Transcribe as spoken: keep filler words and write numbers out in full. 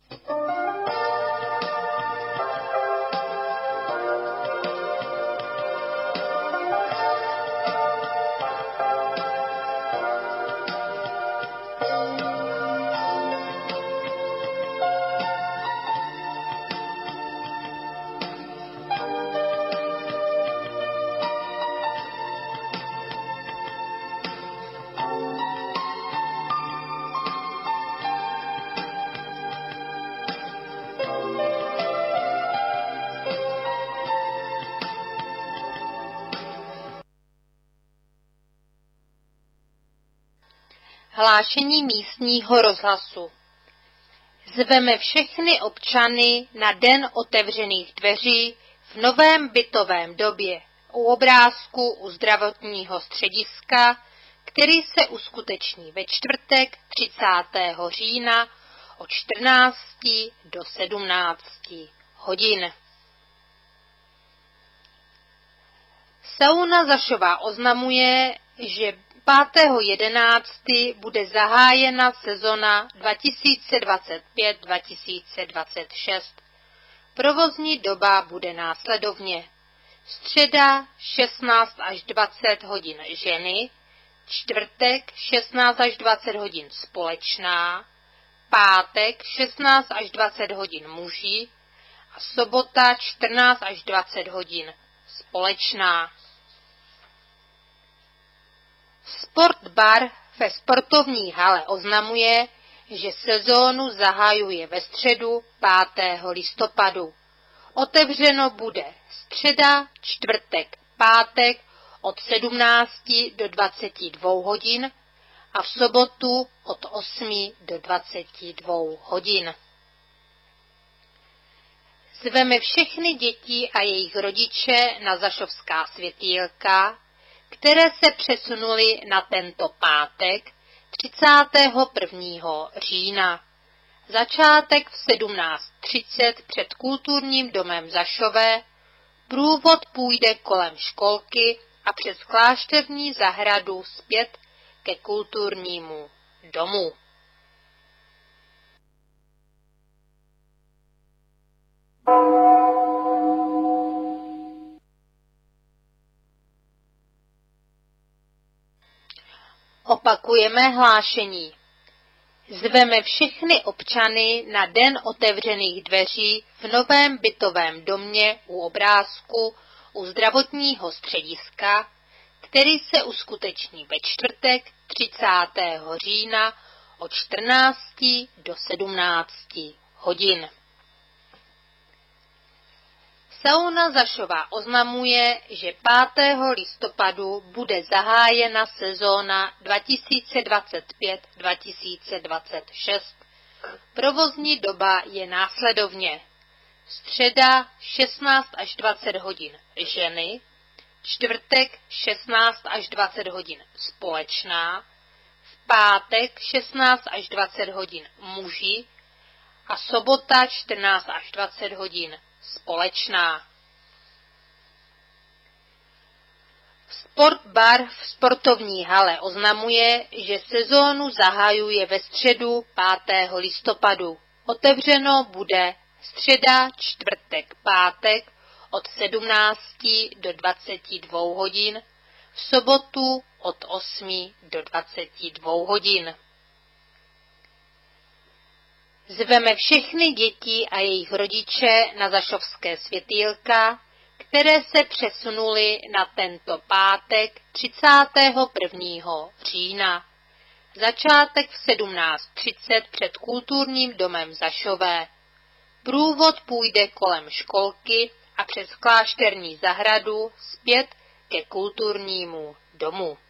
Hlášení místního rozhlasu. Zveme všechny občany na Den otevřených dveří v novém bytovém době u obrázku u zdravotního střediska, který se uskuteční ve čtvrtek třicátého října od čtrnácti do sedmnácti hodin. Sauna Zašová oznamuje, že pátého jedenáctého bude zahájena sezona dva tisíce dvacet pět dva tisíce dvacet šest. Provozní doba bude následovně: středa šestnáct až dvacet hodin ženy, čtvrtek šestnáct až dvacet hodin společná, pátek šestnáct až dvacet hodin muži a sobota čtrnáct až dvacet hodin společná. Sportbar ve sportovní hale oznamuje, že sezónu zahajuje ve středu pátého listopadu. Otevřeno bude středa, čtvrtek, pátek od sedmnácti do dvaceti dvou hodin a v sobotu od osmi do dvaceti dvou hodin. Zveme všechny děti a jejich rodiče na Zašovská světýlka, které se přesunuly na tento pátek třicátého prvního října. Začátek v sedmnáct třicet před kulturním domem Zašové, průvod půjde kolem školky a přes klášterní zahradu zpět ke kulturnímu domu. Opakujeme hlášení. Zveme všechny občany na Den otevřených dveří v novém bytovém domě u obrázku u zdravotního střediska, který se uskuteční ve čtvrtek třicátého října od čtrnácti do sedmnácti hodin. Sauna Zašová oznamuje, že pátého listopadu bude zahájena sezóna dva tisíce dvacet pět dva tisíce dvacet šest. Provozní doba je následovně: středa šestnáct až dvacet hodin ženy, čtvrtek šestnáct až dvacet hodin společná, v pátek šestnáct až dvacet hodin muži a sobota čtrnáct až dvacet hodin společná. Sportbar v sportovní hale oznamuje, že sezónu zahajuje ve středu pátého listopadu. Otevřeno bude středa, čtvrtek, pátek od sedmnácti do dvaceti dvou hodin, v sobotu od osmi do dvaceti dvou hodin. Zveme všechny děti a jejich rodiče na Zašovské světýlka, které se přesunuly na tento pátek třicátého prvního října. Začátek v sedmnáct třicet před kulturním domem Zašové. Průvod půjde kolem školky a přes klášterní zahradu zpět ke kulturnímu domu.